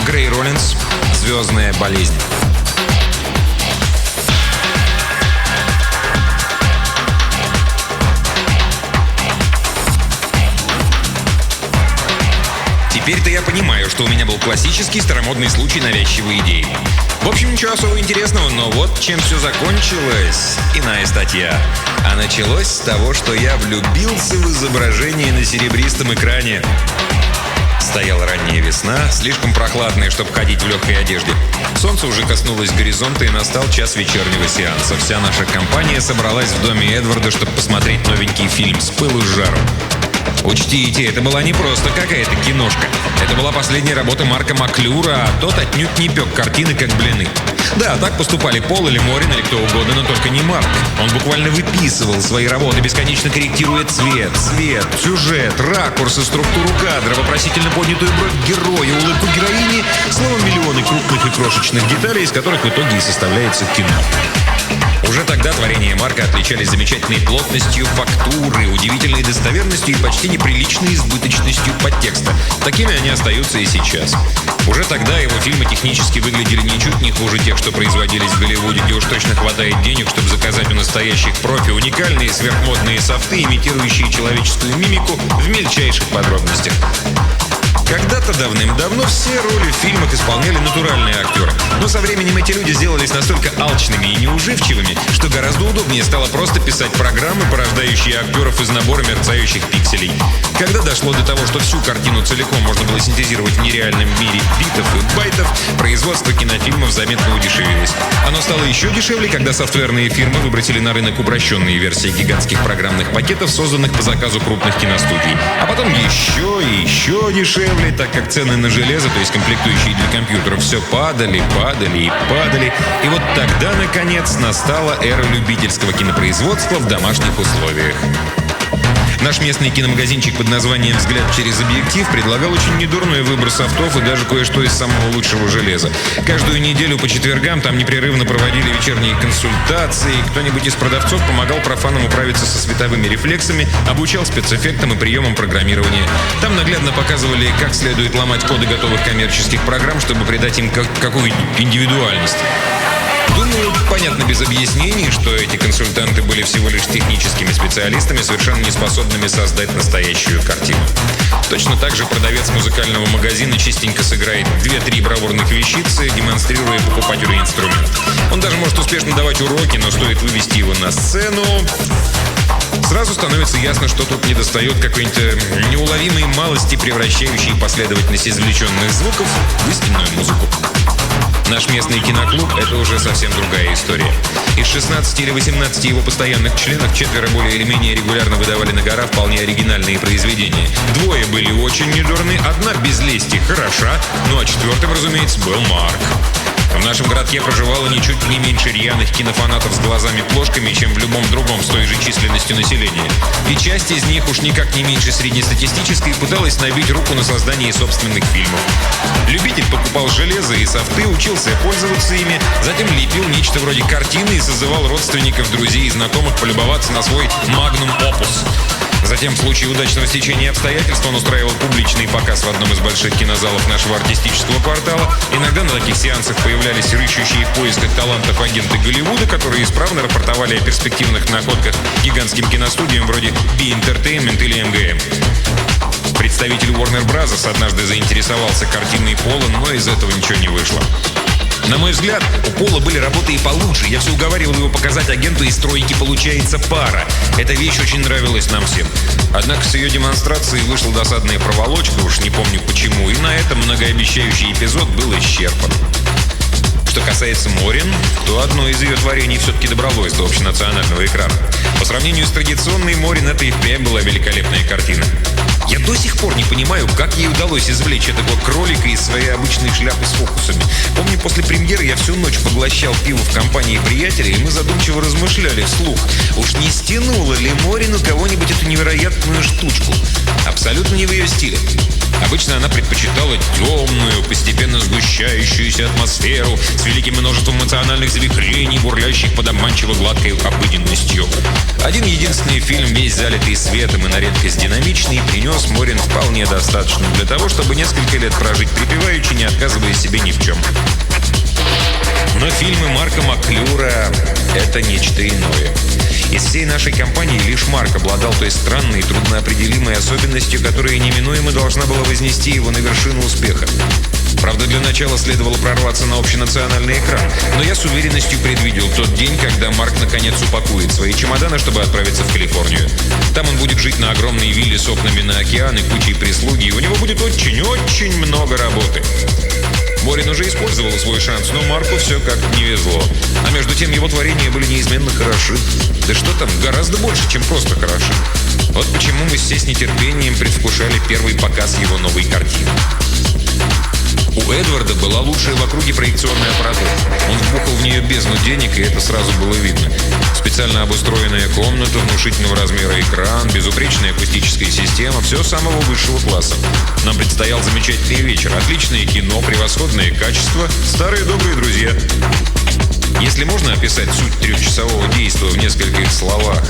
Грей Роллинс «Звездная болезнь». Теперь-то я понимаю, что у меня был классический старомодный случай навязчивой идеи. В общем, ничего особо интересного, но вот чем все закончилось. Иная статья. А началось с того, что я влюбился в изображение на серебристом экране. Стояла ранняя весна, слишком прохладная, чтобы ходить в легкой одежде. Солнце уже коснулось горизонта, и настал час вечернего сеанса. Вся наша компания собралась в доме Эдварда, чтобы посмотреть новенький фильм «С пылу с жару». Учтите, это была не просто какая-то киношка. Это была последняя работа Марка Маклюра, а тот отнюдь не пек картины, как блины. Да, так поступали Пол или Морин, или кто угодно, но только не Марк. Он буквально выписывал свои работы, бесконечно корректируя цвет, сюжет, ракурсы, структуру кадра, вопросительно поднятую бровь героя, улыбку героини, словом, миллионы крупных и крошечных деталей, из которых в итоге и составляется кино. Уже тогда творения Марка отличались замечательной плотностью фактуры, удивительной достоверностью и почти неприличной избыточностью подтекста. Такими они остаются и сейчас. Уже тогда его фильмы технически выглядели ничуть не хуже тех, что производились в Голливуде, где уж точно хватает денег, чтобы заказать у настоящих профи уникальные сверхмодные софты, имитирующие человеческую мимику в мельчайших подробностях. Когда-то давным-давно все роли в фильмах исполняли натуральные актеры. Но со временем эти люди сделались настолько алчными и неуживчивыми, что гораздо удобнее стало просто писать программы, порождающие актеров из набора мерцающих пикселей. Когда дошло до того, что всю картину целиком можно было синтезировать в нереальном мире битов и байтов, производство кинофильмов заметно удешевилось. Оно стало еще дешевле, когда софтверные фирмы выбросили на рынок упрощенные версии гигантских программных пакетов, созданных по заказу крупных киностудий. А потом еще и еще дешевле, так как цены на железо, то есть комплектующие для компьютеров, все падали. И вот тогда, наконец, настала эра любительского кинопроизводства в домашних условиях. Наш местный киномагазинчик под названием «Взгляд через объектив» предлагал очень недурной выбор софтов и даже кое-что из самого лучшего железа. Каждую неделю по четвергам там непрерывно проводили вечерние консультации. Кто-нибудь из продавцов помогал профанам управиться со световыми рефлексами, обучал спецэффектам и приемам программирования. Там наглядно показывали, как следует ломать коды готовых коммерческих программ, чтобы придать им какую-нибудь индивидуальность. Думаю, понятно без объяснений, что эти консультанты были всего лишь техническими специалистами, совершенно неспособными создать настоящую картину. Точно так же продавец музыкального магазина частенько сыграет 2-3 бравурных вещицы, демонстрируя покупателю инструмент. Он даже может успешно давать уроки, но стоит вывести его на сцену, сразу становится ясно, что тут недостает какой-нибудь неуловимой малости, превращающей последовательность извлеченных звуков в истинную музыку. Наш местный киноклуб – это уже совсем другая история. Из 16 или 18 его постоянных членов 4 более или менее регулярно выдавали на гора вполне оригинальные произведения. 2 были очень недурны, 1 без лести хороша, ну а 4-м, разумеется, был Марк. В нашем городке проживало ничуть не меньше рьяных кинофанатов с глазами-плошками, чем в любом другом с той же численностью населения. И часть из них, уж никак не меньше среднестатистической, пыталась набить руку на создании собственных фильмов. Любитель покупал железо и софты, учился пользоваться ими, затем лепил нечто вроде картины и созывал родственников, друзей и знакомых полюбоваться на свой магнум опус. Затем, в случае удачного стечения обстоятельств, он устраивал публичный показ в одном из больших кинозалов нашего артистического квартала. Иногда на таких сеансах появлялись рыщущие в поисках талантов агенты Голливуда, которые исправно рапортовали о перспективных находках гигантским киностудиям вроде B-Entertainment или MGM. Представитель Warner Bros. Однажды заинтересовался картиной Пола, но из этого ничего не вышло. На мой взгляд, у Пола были работы и получше. Я все уговаривал его показать агенту, и из тройки получается пара. Эта вещь очень нравилась нам всем. Однако с ее демонстрацией вышла досадная проволочка, уж не помню почему, и на этом многообещающий эпизод был исчерпан. Что касается Морин, то одно из ее творений все-таки добралось до общенационального экрана. По сравнению с традиционной Морин, это и впрямь была великолепная картина. Я до сих пор не понимаю, как ей удалось извлечь этого кролика из своей обычной шляпы с фокусами. Помню, после премьеры я всю ночь поглощал пиво в компании приятелей, и мы задумчиво размышляли вслух. Уж не стянула ли Морин у кого-нибудь эту невероятную штучку? Абсолютно не в ее стиле. Обычно она предпочитала темную, постепенно сгущающуюся атмосферу с великим множеством эмоциональных завихрений, бурлящих под обманчиво гладкой обыденностью. Один единственный фильм, весь залитый светом и на редкость динамичный, принес Морин вполне достаточно для того, чтобы несколько лет прожить припеваючи, не отказывая себе ни в чем. Но фильмы Марка Маклюра — это нечто иное. Из всей нашей компании лишь Марк обладал той странной, трудноопределимой особенностью, которая неминуемо должна была вознести его на вершину успеха. Правда, для начала следовало прорваться на общенациональный экран, но я с уверенностью предвидел тот день, когда Марк наконец упакует свои чемоданы, чтобы отправиться в Калифорнию. Там он будет жить на огромной вилле с окнами на океан и кучей прислуги, и у него будет очень-очень много работы. Морин уже использовал свой шанс, но Марку все как-то не везло. А между тем его творения были неизменно хороши. Да что там, гораздо больше, чем просто хороши. Вот почему мы все с нетерпением предвкушали первый показ его новой картины. У Эдварда была лучшая в округе проекционная аппаратура. Он вбухал в нее бездну денег, и это сразу было видно. Специально обустроенная комната, внушительного размера экран, безупречная акустическая система — все самого высшего класса. Нам предстоял замечательный вечер, отличное кино, превосходное качество, старые добрые друзья. Если можно описать суть трехчасового действия в нескольких словах,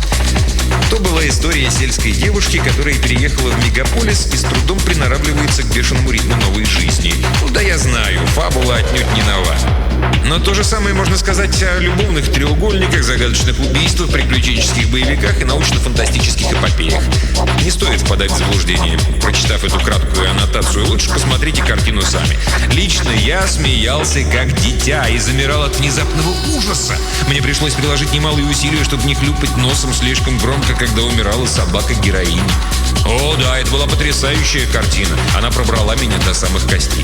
то была история сельской девушки, которая переехала в мегаполис и с трудом приноравливается к бешеному ритму новой жизни. Ну да, я знаю, фабула отнюдь не нова. Но то же самое можно сказать о любовных треугольниках, загадочных убийствах, приключенческих боевиках и научно-фантастических эпопеях. Не стоит впадать в заблуждение. Прочитав эту краткую аннотацию, лучше посмотрите картину сами. Лично я смеялся как дитя и замирал от внезапного ужаса. Мне пришлось приложить немалые усилия, чтобы не хлюпать носом слишком громко, когда умирала собака-героиня. О, да, это была потрясающая картина. Она пробрала меня до самых костей.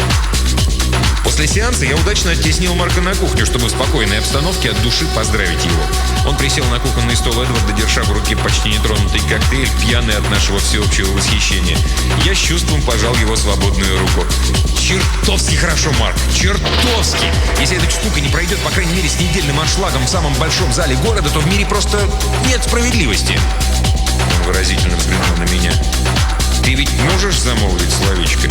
После сеанса я удачно оттеснил Марка на кухню, чтобы в спокойной обстановке от души поздравить его. Он присел на кухонный стол Эдварда, держа в руке почти нетронутый коктейль, пьяный от нашего всеобщего восхищения. Я с чувством пожал его свободную руку. «Чертовски хорошо, Марк! Чертовски! Если эта штука не пройдет, по крайней мере, с недельным аншлагом в самом большом зале города, то в мире просто нет справедливости!» Он выразительно взглянул на меня. «Ты ведь можешь замолвить словечко?»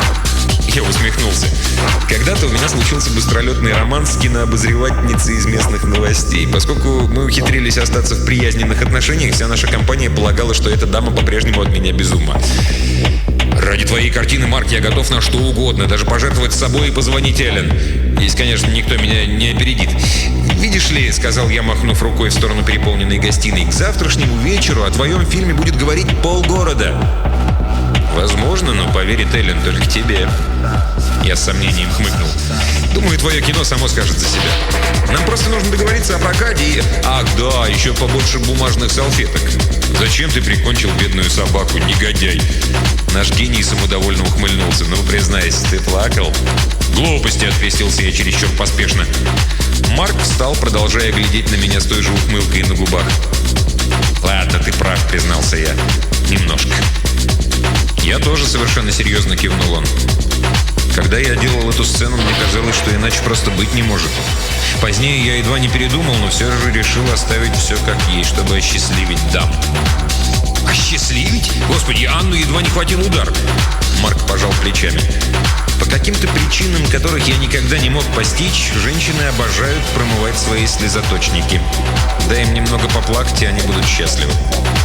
Я усмехнулся. Когда-то у меня случился быстролетный роман с кинообозревательницей из местных новостей. Поскольку мы ухитрились остаться в приязненных отношениях, вся наша компания полагала, что эта дама по-прежнему от меня без ума. «Ради твоей картины, Марк, я готов на что угодно, даже пожертвовать собой и позвонить Эллен. Если, конечно, никто меня не опередит. Видишь ли, — сказал я, махнув рукой в сторону переполненной гостиной, — к завтрашнему вечеру о твоем фильме будет говорить полгорода». «Возможно, но поверит Эллен только тебе». Я с сомнением хмыкнул. «Думаю, твое кино само скажет за себя. Нам просто нужно договориться о прокате и... Ах, да, еще побольше бумажных салфеток. Зачем ты прикончил бедную собаку, негодяй?» Наш гений самодовольно ухмыльнулся. «Ну, признайся, ты плакал?» «Глупости», — отпестился я чересчур поспешно. Марк встал, продолжая глядеть на меня с той же ухмылкой на губах. «Ладно, ты прав», — признался я. «Немножко». Я тоже совершенно серьезно кивнул он. Когда я делал эту сцену, мне казалось, что иначе просто быть не может. Позднее я едва не передумал, но все же решил оставить все как есть, чтобы осчастливить дам. «Осчастливить? Господи, Анну едва не хватил удар!» Марк пожал плечами. «По каким-то причинам, которых я никогда не мог постичь, женщины обожают промывать свои слезоточники. Дай им немного поплакать, и они будут счастливы».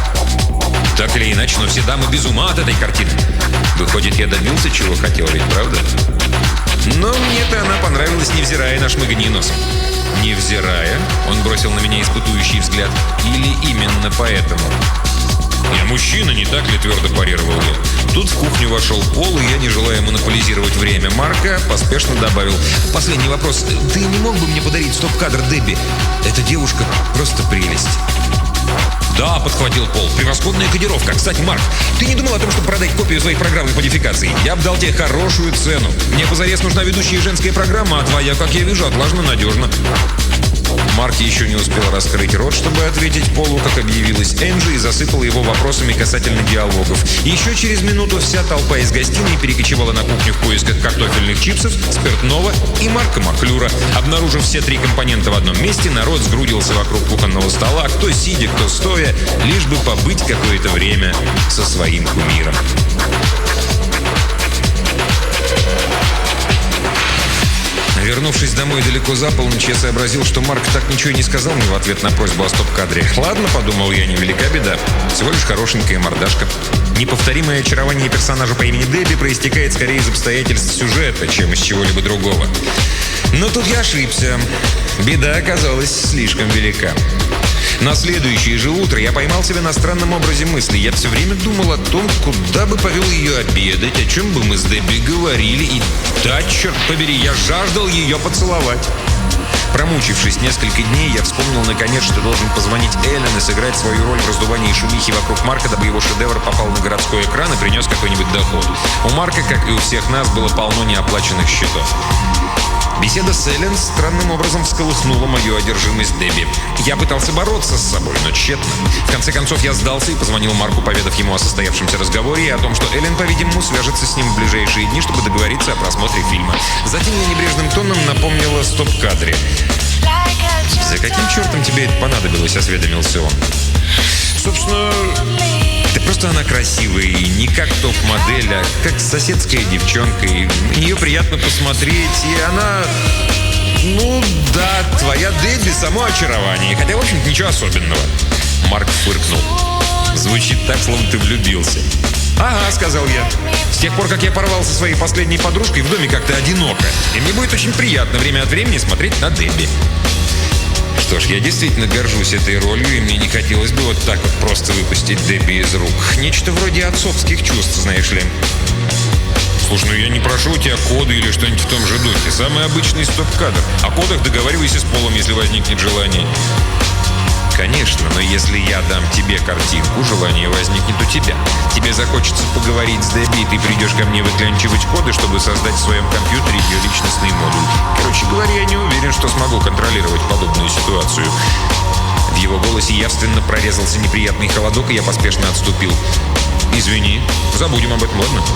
Так или иначе, но все дамы без ума от этой картины. Выходит, я добился, чего хотел, ведь правда? Но мне-то она понравилась, невзирая на шмыгни носом. «Невзирая?» — он бросил на меня испытующий взгляд. «Или именно поэтому?» «Я мужчина, не так ли?» — твердо парировал я. Тут в кухню вошел Пол, и я, не желая монополизировать время Марка, поспешно добавил: «Последний вопрос. Ты не мог бы мне подарить стоп-кадр Дебби? Эта девушка просто прелесть». «Да», — подхватил Пол, — «превосходная кодировка. Кстати, Марк, ты не думал о том, чтобы продать копию своей программы модификации? Я бы дал тебе хорошую цену. Мне позарез нужна ведущая женская программа, а твоя, как я вижу, отлажена надежно». Марк еще не успел раскрыть рот, чтобы ответить Полу, как объявилась Энджи, и засыпал его вопросами касательно диалогов. Еще через минуту вся толпа из гостиной перекочевала на кухню в поисках картофельных чипсов, спиртного и Марка Маклюра. Обнаружив все три компонента в одном месте, народ сгрудился вокруг кухонного стола, кто сидя, кто стоя, лишь бы побыть какое-то время со своим кумиром. Вернувшись домой далеко за полночь, я сообразил, что Марк так ничего и не сказал мне в ответ на просьбу о стоп-кадре. Ладно, подумал я, невелика беда. Всего лишь хорошенькая мордашка. Неповторимое очарование персонажа по имени Дебби проистекает скорее из обстоятельств сюжета, чем из чего-либо другого. Но тут я ошибся. Беда оказалась слишком велика. На следующее же утро я поймал себя на странном образе мысли. Я все время думал о том, куда бы повел ее обедать, о чем бы мы с Дебби говорили. И да, черт побери, я жаждал ее поцеловать. Промучившись несколько дней, я вспомнил наконец, что должен позвонить Эллен и сыграть свою роль в раздувании шумихи вокруг Марка, дабы его шедевр попал на городской экран и принес какой-нибудь доход. У Марка, как и у всех нас, было полно неоплаченных счетов. Беседа с Эллен странным образом всколыхнула мою одержимость Дебби. Я пытался бороться с собой, но тщетно. В конце концов, я сдался и позвонил Марку, поведав ему о состоявшемся разговоре и о том, что Эллен, по-видимому, свяжется с ним в ближайшие дни, чтобы договориться о просмотре фильма. Затем я небрежным тоном напомнила о стоп-кадре. «За каким чертом тебе это понадобилось?» — осведомился он. «Собственно, да просто она красивая, и не как топ-модель, а как соседская девчонка, и на нее приятно посмотреть, и она... Ну да, твоя Дебби — само очарование, хотя, в общем-то, ничего особенного». Марк фыркнул. «Звучит так, словно ты влюбился». «Ага», — сказал я. «С тех пор, как я порвал со своей последней подружкой, в доме как-то одиноко, и мне будет очень приятно время от времени смотреть на Дебби». Что ж, я действительно горжусь этой ролью, и мне не хотелось бы вот так вот просто выпустить Дебби из рук. Нечто вроде отцовских чувств, знаешь ли. Слушай, ну я не прошу у тебя коды или что-нибудь в том же духе. Самый обычный стоп-кадр. О кодах договаривайся с Полом, если возникнет желание. Конечно, но если я дам тебе картинку, желание возникнет у тебя. Тебе захочется поговорить с Дебби, и ты придешь ко мне выклянчивать коды, чтобы создать в своем компьютере ее личностный модуль. Короче говоря, я не уверен, что смогу контролировать подобную ситуацию». В его голосе явственно прорезался неприятный холодок, и я поспешно отступил. «Извини, забудем об этом, ладно?»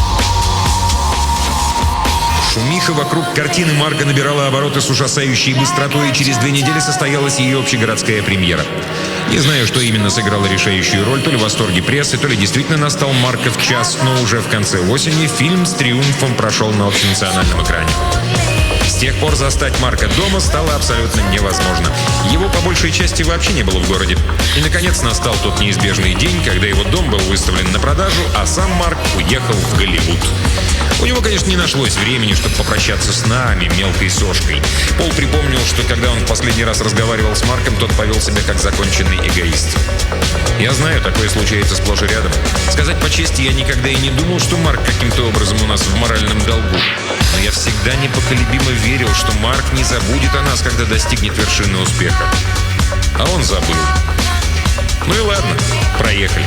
Шумиха вокруг картины Марка набирала обороты с ужасающей быстротой, и через 2 недели состоялась ее общегородская премьера. Не знаю, что именно сыграло решающую роль, то ли восторги прессы, то ли действительно настал Марков час, но уже в конце осени фильм с триумфом прошел на общенациональном экране. С тех пор застать Марка дома стало абсолютно невозможно. Его по большей части вообще не было в городе. И, наконец, настал тот неизбежный день, когда его дом был выставлен на продажу, а сам Марк уехал в Голливуд. У него, конечно, не нашлось времени, чтобы попрощаться с нами, мелкой сошкой. Пол припомнил, что когда он в последний раз разговаривал с Марком, тот повел себя как законченный эгоист. Я знаю, такое случается сплошь и рядом. Сказать по чести, я никогда и не думал, что Марк каким-то образом у нас в моральном долгу. Но я всегда непоколебимо верил, что Марк не забудет о нас, когда достигнет вершины успеха. А он забыл. Ну и ладно, проехали.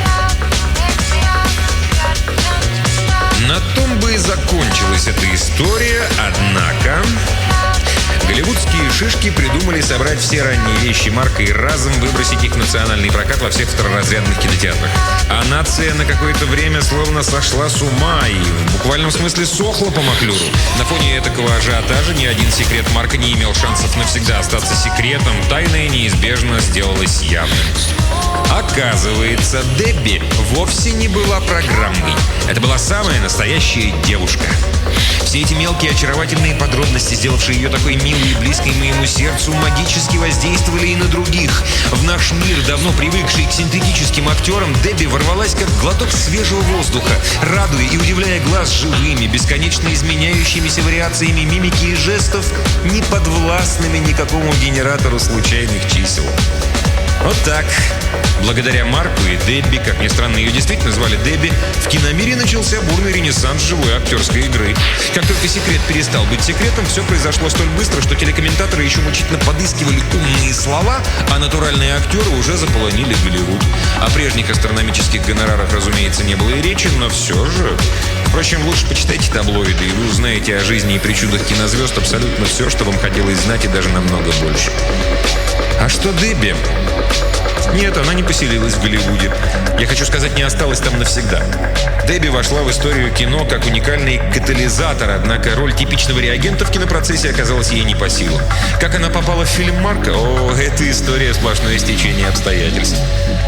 На том бы и закончилась эта история, однако... Голливудские шишки придумали собрать все ранние вещи Марка и разом выбросить их в национальный прокат во всех второразрядных кинотеатрах. А нация на какое-то время словно сошла с ума и в буквальном смысле сохла по Маклюру. На фоне этакого ажиотажа ни один секрет Марка не имел шансов навсегда остаться секретом. Тайное неизбежно сделалось явным. Оказывается, Дебби вовсе не была программой. Это была самая настоящая девушка. Все эти мелкие очаровательные подробности, сделавшие ее такой милой и близкой моему сердцу, магически воздействовали и на других. В наш мир, давно привыкший к синтетическим актерам, Дебби ворвалась как глоток свежего воздуха, радуя и удивляя глаз живыми, бесконечно изменяющимися вариациями мимики и жестов, не подвластными никакому генератору случайных чисел. Вот так. Благодаря Марку и Дебби, как ни странно, ее действительно звали Дебби, в киномире начался бурный ренессанс живой актерской игры. Как только секрет перестал быть секретом, все произошло столь быстро, что телекомментаторы еще мучительно подыскивали умные слова, а натуральные актеры уже заполонили Голливуд. О прежних астрономических гонорарах, разумеется, не было и речи, но все же... Впрочем, лучше почитайте таблоиды, и вы узнаете о жизни и причудах кинозвезд абсолютно все, что вам хотелось знать, и даже намного больше. А что Дебби? Нет, она не поселилась в Голливуде. Я хочу сказать, не осталась там навсегда. Дебби вошла в историю кино как уникальный катализатор, однако роль типичного реагента в кинопроцессе оказалась ей не по силам. Как она попала в фильм Марка? О, это история сплошное стечение обстоятельств.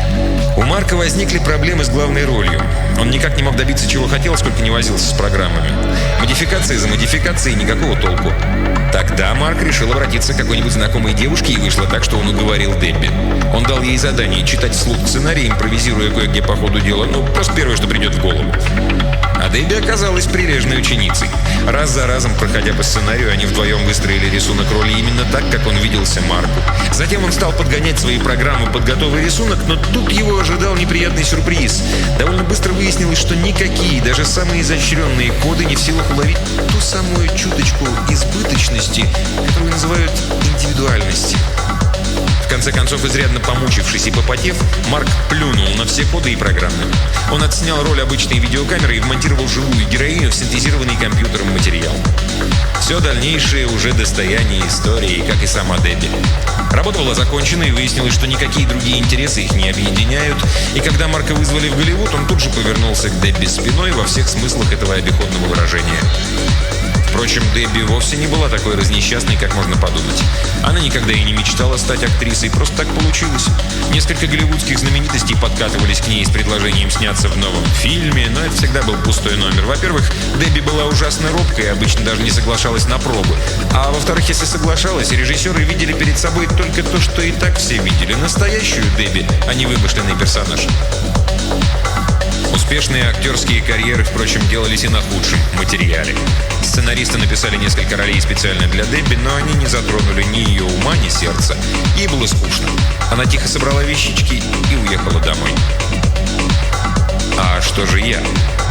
У Марка возникли проблемы с главной ролью. Он никак не мог добиться, чего хотел, сколько не возился с программами. Модификации за модификацией, никакого толку. Тогда Марк решил обратиться к какой-нибудь знакомой девушке, и вышло так, что он уговорил Дебби. Он дал ей задание читать вслух сценарий, импровизируя кое-где по ходу дела, просто первое, что придет в голову. А Дебби оказалась прилежной ученицей. Раз за разом, проходя по сценарию, они вдвоем выстроили рисунок роли именно так, как он виделся Марку. Затем он стал подгонять свои программы под готовый рисунок, но тут его ожидал неприятный сюрприз. Довольно быстро выяснилось, что никакие, даже самые изощренные коды не в силах уловить ту самую чуточку избыточности, которую называют индивидуальностью. В конце концов, изрядно помучившись и попотев, Марк плюнул на все коды и программы. Он отснял роль обычной видеокамеры и вмонтировал живую героиню в синтезированный компьютером материал. Все дальнейшее уже достояние истории, как и сама Дебби. Работа была закончена, и выяснилось, что никакие другие интересы их не объединяют. И когда Марка вызвали в Голливуд, он тут же повернулся к Дебби спиной во всех смыслах этого обиходного выражения. Впрочем, Дебби вовсе не была такой разнесчастной, как можно подумать. Она никогда и не мечтала стать актрисой, просто так получилось. Несколько голливудских знаменитостей подкатывались к ней с предложением сняться в новом фильме, но это всегда был пустой номер. Во-первых, Дебби была ужасно робкой и обычно даже не соглашалась на пробы. А во-вторых, если соглашалась, режиссеры видели перед собой только то, что и так все видели. Настоящую Дебби, а не вымышленный персонаж. Успешные актерские карьеры, впрочем, делались и на худшем материале. Сценаристы написали несколько ролей специально для Дебби, но они не затронули ни ее ума, ни сердца. Ей было скучно. Она тихо собрала вещички и уехала домой. А что же я?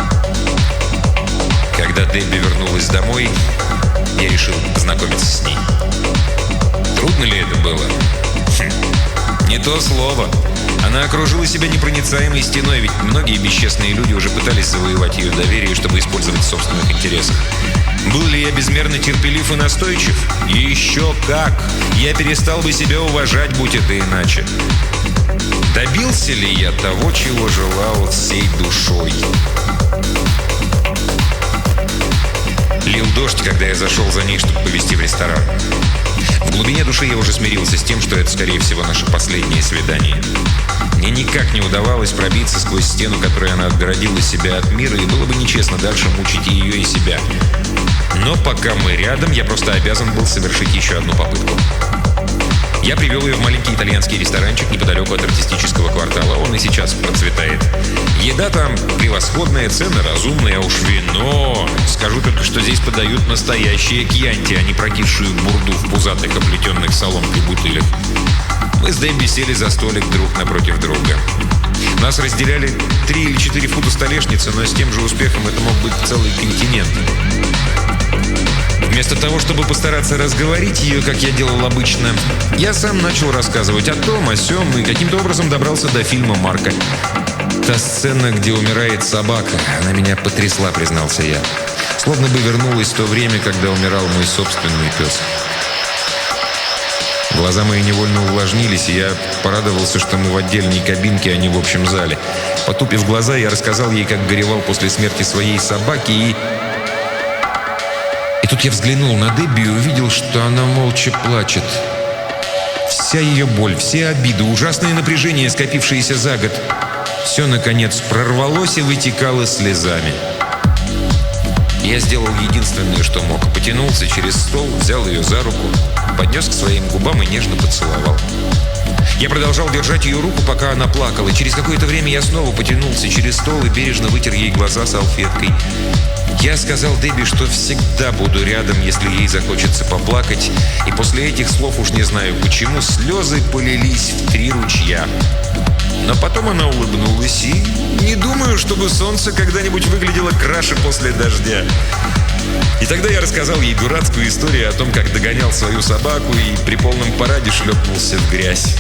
Когда Дебби вернулась домой, я решил познакомиться с ней. Трудно ли это было? Не то слово. Она окружила себя непроницаемой стеной, ведь многие бесчестные люди уже пытались завоевать ее доверие, чтобы использовать в собственных интересах. Был ли я безмерно терпелив и настойчив? Еще как! Я перестал бы себя уважать, будь это иначе. Добился ли я того, чего желал всей душой? Лил дождь, когда я зашел за ней, чтобы повезти в ресторан. В глубине души я уже смирился с тем, что это, скорее всего, наше последнее свидание. Мне никак не удавалось пробиться сквозь стену, которой она отгородила себя от мира, и было бы нечестно дальше мучить и ее, и себя. Но пока мы рядом, я просто обязан был совершить еще одну попытку. Я привел ее в маленький итальянский ресторанчик неподалеку от артистического квартала. Он и сейчас процветает. Еда там превосходная, цены разумные, а уж вино. Скажу только, что здесь подают настоящие кьянти, а не прокисшую бурду в пузатых, оплетенных соломкой бутылях. Мы с Дебби сели за столик друг напротив друга. Нас разделяли 3 или 4 фута столешницы, но с тем же успехом это мог быть целый континент. Вместо того, чтобы постараться разговорить ее, как я делал обычно, я сам начал рассказывать о том, о сём, и каким-то образом добрался до фильма Марка. Та сцена, где умирает собака, она меня потрясла, признался я. Словно бы вернулось то время, когда умирал мой собственный пес. Глаза мои невольно увлажнились, и я порадовался, что мы в отдельной кабинке, а не в общем зале. Потупив глаза, я рассказал ей, как горевал после смерти своей собаки, И тут я взглянул на Дебби и увидел, что она молча плачет. Вся ее боль, все обиды, ужасное напряжение, скопившееся за год, все, наконец, прорвалось и вытекало слезами. Я сделал единственное, что мог. Потянулся через стол, взял ее за руку, поднес к своим губам и нежно поцеловал. Я продолжал держать ее руку, пока она плакала. Через какое-то время я снова потянулся через стол и бережно вытер ей глаза салфеткой. Я сказал Дебби, что всегда буду рядом, если ей захочется поплакать. И после этих слов, уж не знаю почему, слезы полились в 3 ручья. Но потом она улыбнулась, и не думаю, чтобы солнце когда-нибудь выглядело краше после дождя. И тогда я рассказал ей дурацкую историю о том, как догонял свою собаку и при полном параде шлепнулся в грязь.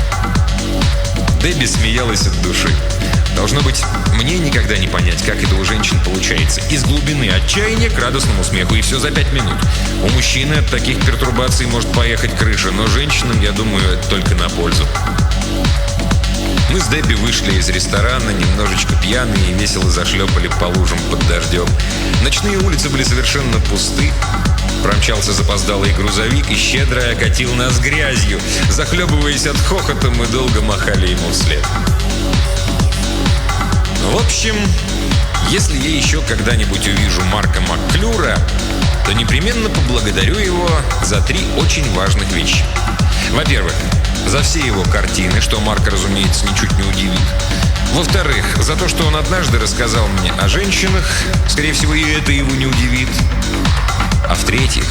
Дебби смеялась от души. Должно быть, мне никогда не понять, как это у женщин получается. Из глубины отчаяния к радостному смеху, и все за 5 минут. У мужчины от таких пертурбаций может поехать крыша, но женщинам, я думаю, это только на пользу. Мы с Дебби вышли из ресторана, немножечко пьяные, и весело зашлепали по лужам под дождем. Ночные улицы были совершенно пусты. Промчался запоздалый грузовик и щедро окатил нас грязью. Захлебываясь от хохота, мы долго махали ему вслед. В общем, если я еще когда-нибудь увижу Марка Макклюра, то непременно поблагодарю его за 3 очень важных вещи. Во-первых, за все его картины, что Марка, разумеется, ничуть не удивит. Во-вторых, за то, что он однажды рассказал мне о женщинах, скорее всего, и это его не удивит. А в-третьих,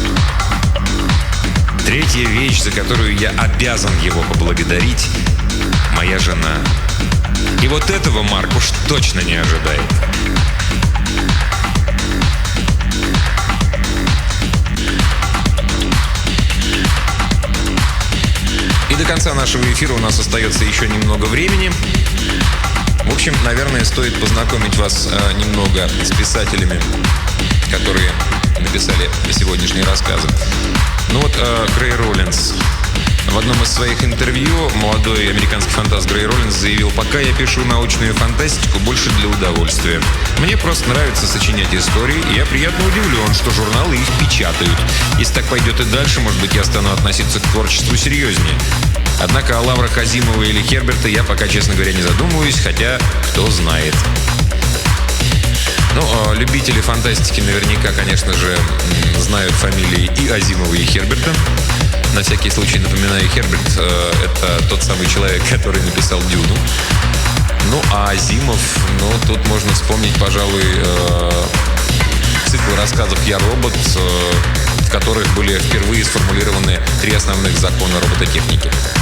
третья вещь, за которую я обязан его поблагодарить – моя жена. И вот этого Марк уж точно не ожидает. И до конца нашего эфира у нас остается еще немного времени. В общем, наверное, стоит познакомить вас немного с писателями, которые написали сегодняшние рассказы. Ну вот, Грей Роллинс. В одном из своих интервью молодой американский фантаст Грей Роллинс заявил: «Пока я пишу научную фантастику больше для удовольствия. Мне просто нравится сочинять истории, и я приятно удивлен, что журналы их печатают. Если так пойдет и дальше, может быть, я стану относиться к творчеству серьезнее. Однако о лаврах Азимова или Херберта я пока, честно говоря, не задумываюсь, хотя кто знает». Ну, любители фантастики наверняка, конечно же, знают фамилии и Азимова, и Херберта. На всякий случай напоминаю, Херберт – это тот самый человек, который написал «Дюну». Ну, а Азимов, ну, тут можно вспомнить, пожалуй, цикл рассказов «Я робот», в которых были впервые сформулированы 3 основных закона робототехники.